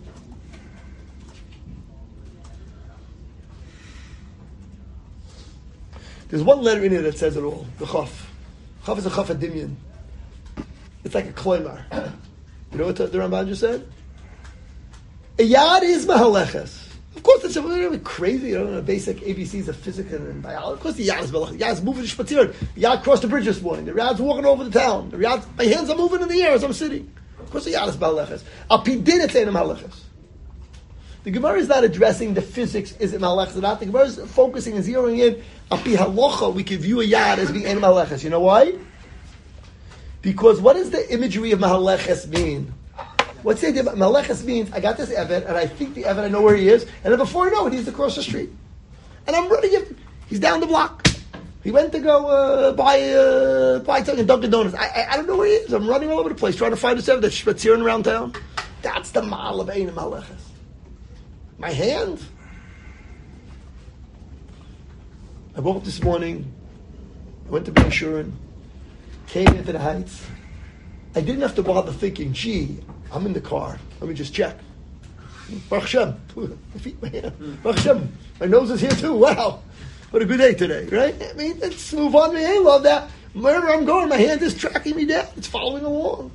There's one letter in it that says it all, the chaf. Chaf is a chaf adimyan. It's like a kloimar. You know what the Ramban just said? A yad is mahalechas. Of course, it's really crazy. You know, basic ABCs of physics and biology. Of course, the yad is mahalechas. The yad is moving to spazier. The yad crossed the bridge this morning. The yad's walking over the town. The yad, my hands are moving in the air as I'm sitting. Of course, the yad is mahalechas. Al pidin it's ain't mahalechas. The Gemara is not addressing the physics, is it malachas or not. The Gemara is focusing and zeroing in. Api halacha, we can view a yad as being ein malachas. You know why? Because what does the imagery of malachas mean? What's the idea about malachas means? I got this Evet, and I think the Evet, I know where he is, and then before I know it, he's across the street, and I'm running him. He's down the block. He went to go buy something in Dunkin' Donuts. I don't know where he is. I'm running all over the place trying to find this Evet that's spatziering around town. That's the mal of ein malachas. My hand? I woke up this morning, I went to Ben Shuren, came into the Heights. I didn't have to bother thinking, gee, I'm in the car. Let me just check. Baruch Hashem. My feet, my hand. Baruch Hashem. My nose is here too. Wow. What a good day today, right? I mean, let's move on. I love that. Wherever I'm going, my hand is tracking me down. It's following along.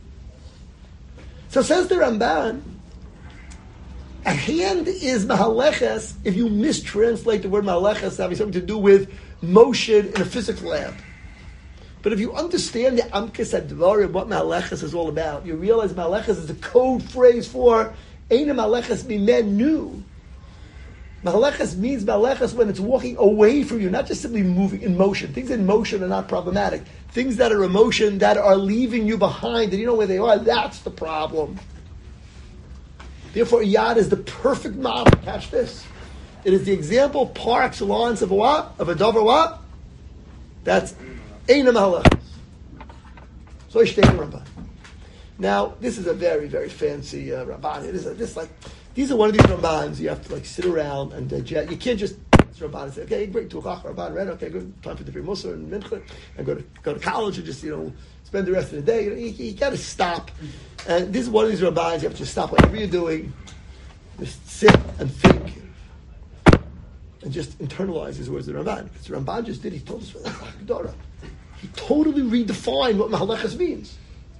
So says the Ramban, a hand is mahaleches if you mistranslate the word mahaleches, having something to do with motion in a physics lab. But if you understand the Amkes HaDvarim, what mahaleches is all about, you realize mahaleches is a code phrase for Eina mahaleches mimenu. Mahaleches means mahaleches when it's walking away from you, not just simply moving in motion. Things in motion are not problematic. Things that are in motion that are leaving you behind and you know where they are, that's the problem. Therefore, yad is the perfect model. Catch this. It is the example par excellence of what? Of a davar what? That's Eina mahaleches. So I state Ramban. Now, this is a very, very fancy Ramban. It is these are one of these Rambans you have to sit around and digest. You can't just Ramban and say, okay, great, Tuchach Ramban, right? Okay, good, time for the Pri Musar and Mincha, and go to college and just spend the rest of the day. You got to stop. And this is one of these Rambans you have to just stop whatever you're doing, just sit and think, and just internalize his words of the Ramban. Because the Ramban just did. He told us for that. He totally redefined what mahaleches means.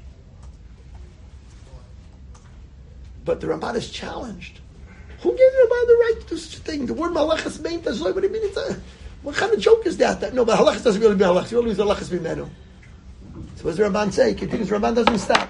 But the Ramban is challenged. Who gave the Ramban the right to do such a thing? The word malachas meant as what do you mean? What kind of joke is that? No, but halachas doesn't really mean halachas. You only use halachas b'menu. So what does the Ramban say? Continues. Ramban doesn't stop.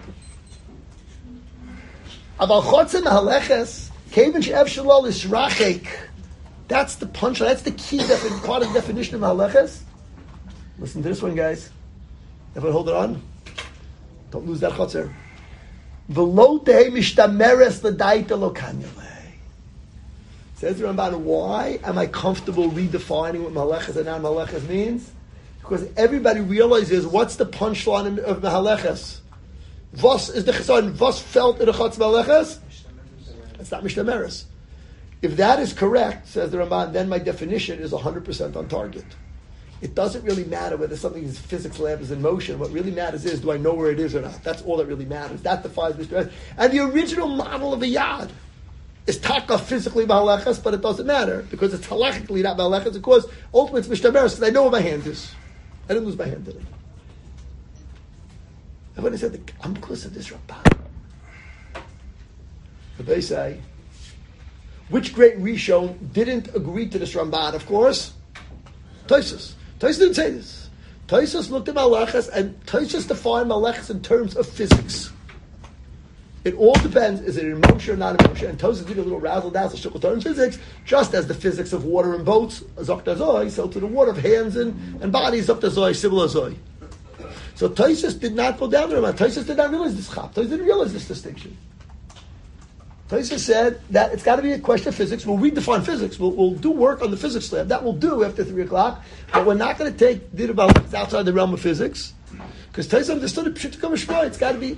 Aval chotzeh mahalachas kevin she'ev shalol israchek. That's the punchline. That's the key part of the definition of mahalachas. Listen to this one, guys. Everyone hold it on. Don't lose that chotzer. V'lo tehei mishtameres l'daita lo kanyale. Says the Ramban, why am I comfortable redefining what malachas and non-malachas means? Because everybody realizes what's the punchline of malachas. Vos is the chesaron. Vos felt in a chutz malachas. It's not mishtameres. If that is correct, says the Ramban, then my definition is 100% on target. It doesn't really matter whether something is physics lab is in motion. What really matters is, do I know where it is or not? That's all that really matters. That defines Mr. And the original model of a yad is taka physically malachas, but it doesn't matter because it's halachically not malachas. Of course, ultimately it's mishtameres because I know where my hand is. I didn't lose my hand in it. And when I said, I'm close to this Ramban. But they say, which great Rishon didn't agree to this Ramban? Of course, Tosfos. Tosfos didn't say this. Tosfos looked at malachas, and Tosfos defined malachas in terms of physics. It all depends, is it in motion or not in motion? And Tosfos did a little razzle-dazzle shikul Torah in physics, just as the physics of water and boats, Zokta Zoy, so to the water of hands and bodies, Zokta Zoy, Sibla Zoy. So Tosfos did not go down there. Tosfos did not realize this chap. Tosfos didn't realize this distinction. Tosfos said that it's got to be a question of physics. We'll redefine physics. We'll do work on the physics lab. That we'll do after 3 o'clock. But we're not going to take did about outside the realm of physics. Because Tosfos understood it. It's got to be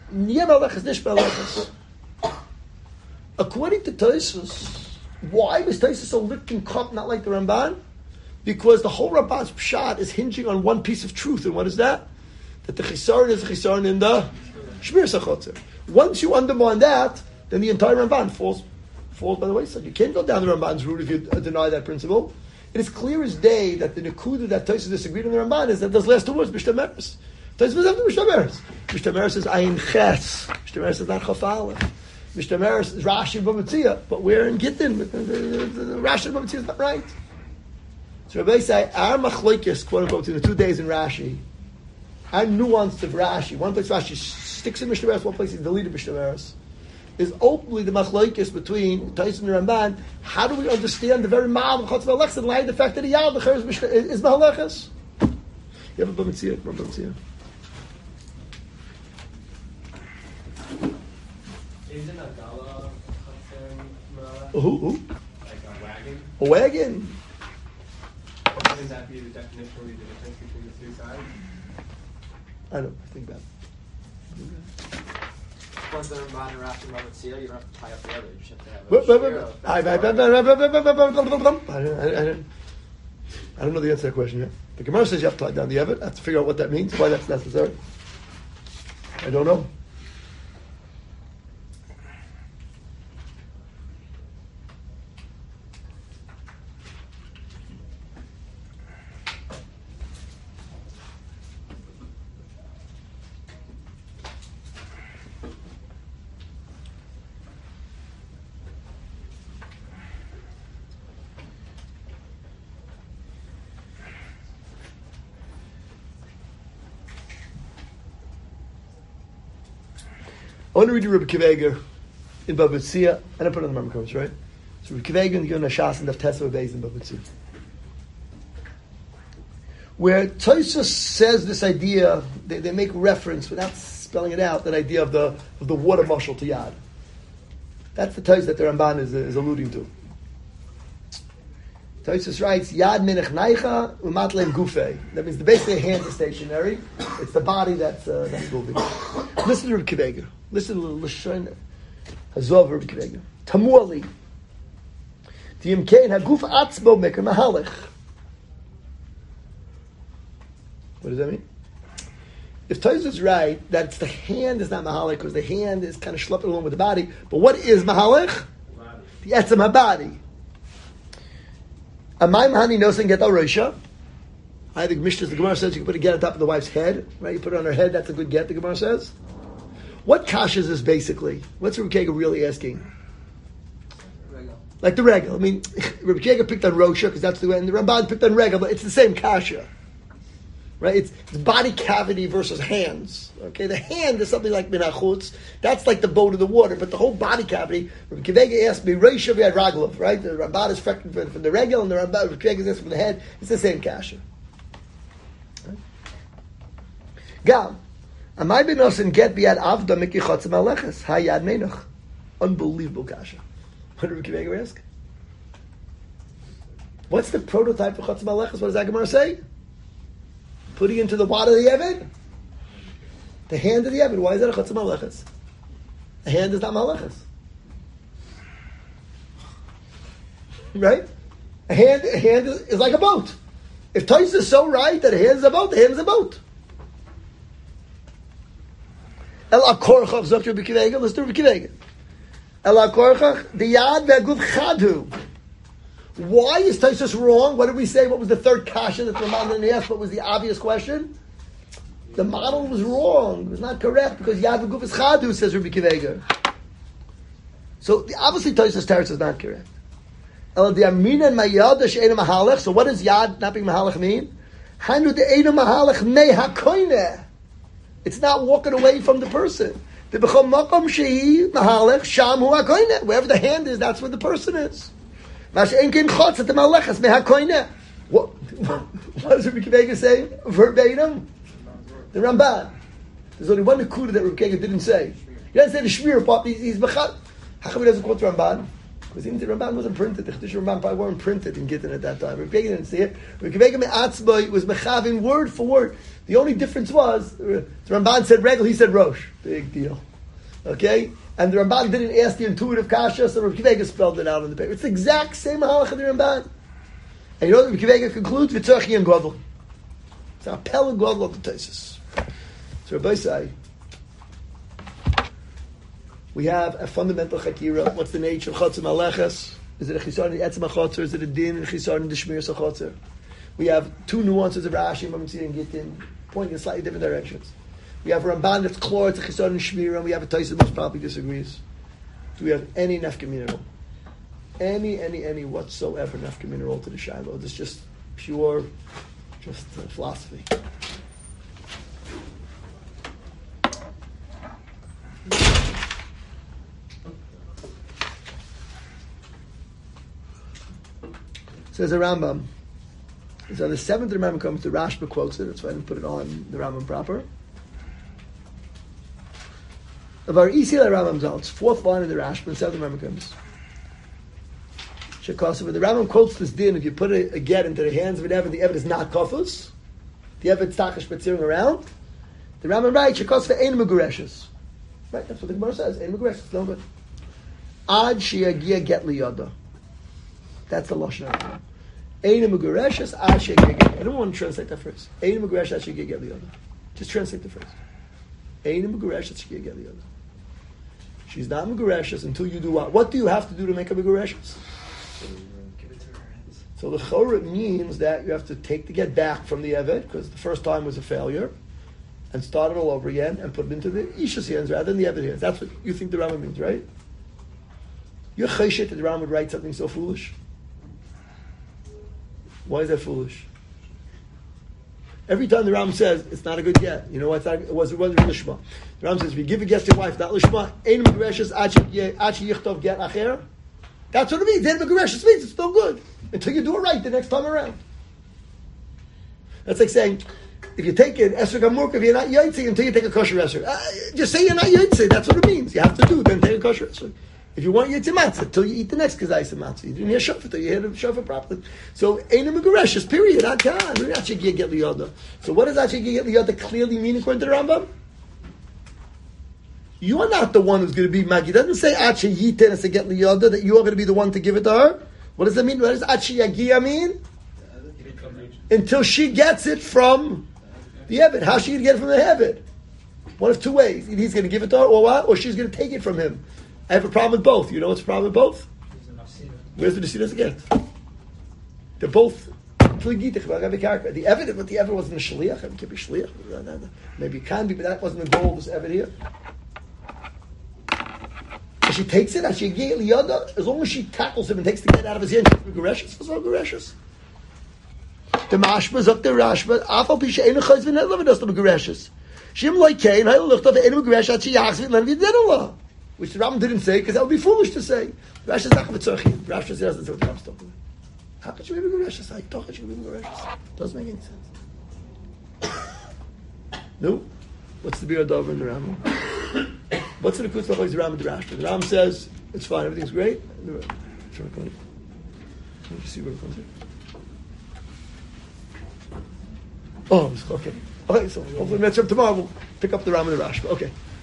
according to Tosfos, why was Tosfos so lit and cup not like the Ramban? Because the whole Ramban's pshat is hinging on one piece of truth. And what is that? That the chisaron is a chisaron in the shmiras hachotzer. Once you undermine that, then the entire Ramban falls by the wayside. You can't go down the Ramban's route if you deny that principle. It is clear as day that the nekuda that Tosfos disagreed on the Ramban is that those last 2 words, mishtameres. Tosfos doesn't have mishtameres. Mishtameres is ayin ches. Mishtameres is not chafaleh. Mishtameres is Rashi and Bava, but we're in Gittin. The Rashi and Bava is not right. So Rabbi say, our machlokes, quote unquote, in the 2 days in Rashi, our nuance of Rashi, one place Rashi sticks in Mishtameres, one place he deleted Mishtameres, is openly the machlokes between Tosfos and Ramban. How do we understand the very ma'al of Chutz Malachas in light of the fact that the Yad is Malachas? You have a Bava Metzia. Isn't a gala Who? like a wagon? A wagon. Wouldn't that be the definitionally the difference between the 2 sides? I don't think that. Once they're in Ramban and Rashi and Bava, you don't have to tie up the other. You just have to have I I don't know the answer to that question yet. The Gemara says you have to tie down the Eved. I have to figure out what that means, why that's necessary. I don't know. I want to read you Rabbi Kiva in Bava Metzia, and I put it on the Marmakomis, right? So Rabbi Kiva in the Yonah Shas and Daf Tesva Beis in Bava Metzia, where Tosfos says this idea, they make reference without spelling it out, that idea of the water mashal to Yad. That's the Tosfos that the Ramban is alluding to. Tosfos writes, Yad minach naicha umatleim gufei. That means the basically hand is stationary. It's the body that's moving. Listen to Rabbi Kiva. Listen to Lashon Hazov Rabbi Kiva. Tamuali. Tiyimkein haguf atzbo meker mahalech. What does that mean? If Tosfos is right, that it's the hand is not mahalech, because the hand is kind of schlepping along with the body. But what is mahalech? The etzem habadi. Amay mahani nosen get al rosha. I think Mishnah, the Gemara says you can put a get on top of the wife's head, right? You put it on her head, that's a good get, the Gemara says. What kasha is this basically? What's Rabbi Kiva really asking? Regel. Like the regel. I mean, Rabbi Kiva picked on Rosha, because that's the way, and the Ramban picked on regel, but it's the same kasha. Right? It's body cavity versus hands. Okay, the hand is something like minachutz. That's like the boat of the water, but the whole body cavity. Rabbi Kiva asked me, Reisha v'yad raglov, right? The Ramban is from the regel, and the Rabbi Kiva is from the head. It's the same kasha. Right? Gam. Amay benosen get biyad avda mikichotz maleches hayad meinach. Unbelievable kasha. What did Rabbi Kiva ask? What's the prototype for chotz maleches? What does that Gemara say? Putting into the water of the Eved? The hand of the Eved. Why is that a chotz maleches? The hand is not maleches. Right? A hand is like a boat. If Tosfos is so right that a hand is a boat, the hand is a boat. El akorchach zok Rabbi Kiva. Let's do Rabbi Kiva. El akorchach the yad ve'aguf chadu. Why is Tosfos wrong? What did we say? What was the third kasha that the Ramban didn't ask? What was the obvious question? The model was wrong. It was not correct because yad ve'aguf is chadu, says Rabbi Kiva. So obviously Tosfos' teretz is not correct. El di'amina mayad she'ena mahalech. So what does yad not being mahalech mean? Hanu de'ena mahalech me hakoineh. It's not walking away from the person. Wherever the hand is, that's where the person is. What does Rabbi Kiva say verbatim? The Ramban. There's only one nekuda that Rabbi Kiva didn't say. He doesn't say the shmir part. He's mechad. How come he doesn't quote the Ramban? Because even the Ramban wasn't printed. The Chiddush Ramban probably weren't printed in Gittin at that time. Rabbi Kiva didn't see it. Rabbi Kiva me'atzboi was mechavin word for word. The only difference was the Ramban said regel, he said rosh. Big deal. Okay? And the Ramban didn't ask the intuitive kasha, so Rabbi Kiva spelled it out on the paper. It's the exact same halach of the Ramban. And you know what Rabbi Kiva concludes? V'tzochi and Godel. It's an appel and Godel of the Tosfos. So Rabbi say, we have a fundamental chakira. What's the nature of chotzer maleches? Is it a chisar in the etzem chotzer? Is it a din and chisar in the shmir chotzer? We have two nuances of Rashi, Mamtzir and Gittin, pointing in slightly different directions. We have a Ramban that's chlor, it's a chisar and shmir, and we have a Tosfos that most probably disagrees. Do we have any nefka mineral? Any whatsoever nefka mineral to the Shiloh? It's just pure, philosophy. Says the Rambam. So the seventh Rambam comes to Rashba quotes it. That's why I didn't put it on the Rambam proper. Of our Isil Rambam Zal, it's fourth line of the Rashba, and seventh Rambam comes. Shekosov, the Rambam quotes this din: if you put a get into the hands of an Eved, the Eved is not kofus. The Eved stachash spaziering around. The Rambam writes Shekosov ein megureshes. Right, that's what the Gemara says. Ein megureshes, no good. Ad shiagia get liyada. That's the lashon. Ein Megureshes Ad Shegegel. I don't want to translate that phrase. Ein Megureshes Ad Shegegel Liada. Just translate the phrase. Ein Megureshes Ad Shegegel Liada. She's not Megureshes until you do what? What do you have to do to make a Megureshes? Give it to her hands. So the Chorah means that you have to take the get back from the Eved, because the first time was a failure, and start it all over again, and put it into the Isha's hands rather than the Eved hands. That's what you think the Rambam means, right? You're chayshit that the Rambam would write something so foolish. Why is that foolish? Every time the Rambam says it's not a good get, you know what? It wasn't lishma. The Rambam says if you give a get to your wife, not lishma, ein megureshes achi yichtov get acher. That's what it means. Ein megureshes means it's still good until you do it right the next time around. That's like saying if you take an esrog amurkav, you're not yaitzi until you take a kosher esrog. Just say you're not yaitzi. That's what it means. You have to do then take a kosher esrog. If you want yaitzi matzah, until you eat the next kazayis matzah, you didn't hear shofar until you hear the shofar properly. So ein megureshes, period. So what does actually get liyada clearly mean according to the Rambam? You are not the one who's going to be magi. It doesn't say achi yiten as to get liyada that you are going to be the one to give it to her. What does that mean? What does achi yagia mean? Until she gets it from the Eved. How's she going to get it from the Eved? One of two ways. Either he's going to give it to her, or what? Or she's going to take it from him. I have a problem with both. You know what's the problem with both? Where's the Nesidas again? They're both. The Eved, but the Eved wasn't a shliach. It can't be shliach. Maybe it can be, but that wasn't the goal of this Eved here. If she takes it, as long as she tackles him and takes the get out of his hand, she's Gereshus. What's wrong with Gereshus? The mashma zok the rashba. Afal pisha enu chayz v'net levados the Gereshus. Shim loy kain hayl luchtov enu Geresh at she yachs v'net v'denula. Which the Rambam didn't say because that would be foolish to say. Rash is not v'tzorchim. Rash doesn't say what the Rambam's talking about. How could you be Gereshus? I thought you could be Gereshus. Doesn't make any sense. No. What's the Biur in the Rambam? What's the Kutz Lachos the Rambam the Rash? The Rambam says it's fine, everything's great. Let me just see where it comes here. Oh, okay. Okay, so hopefully tomorrow we'll pick up the Rambam and the Rash. Okay.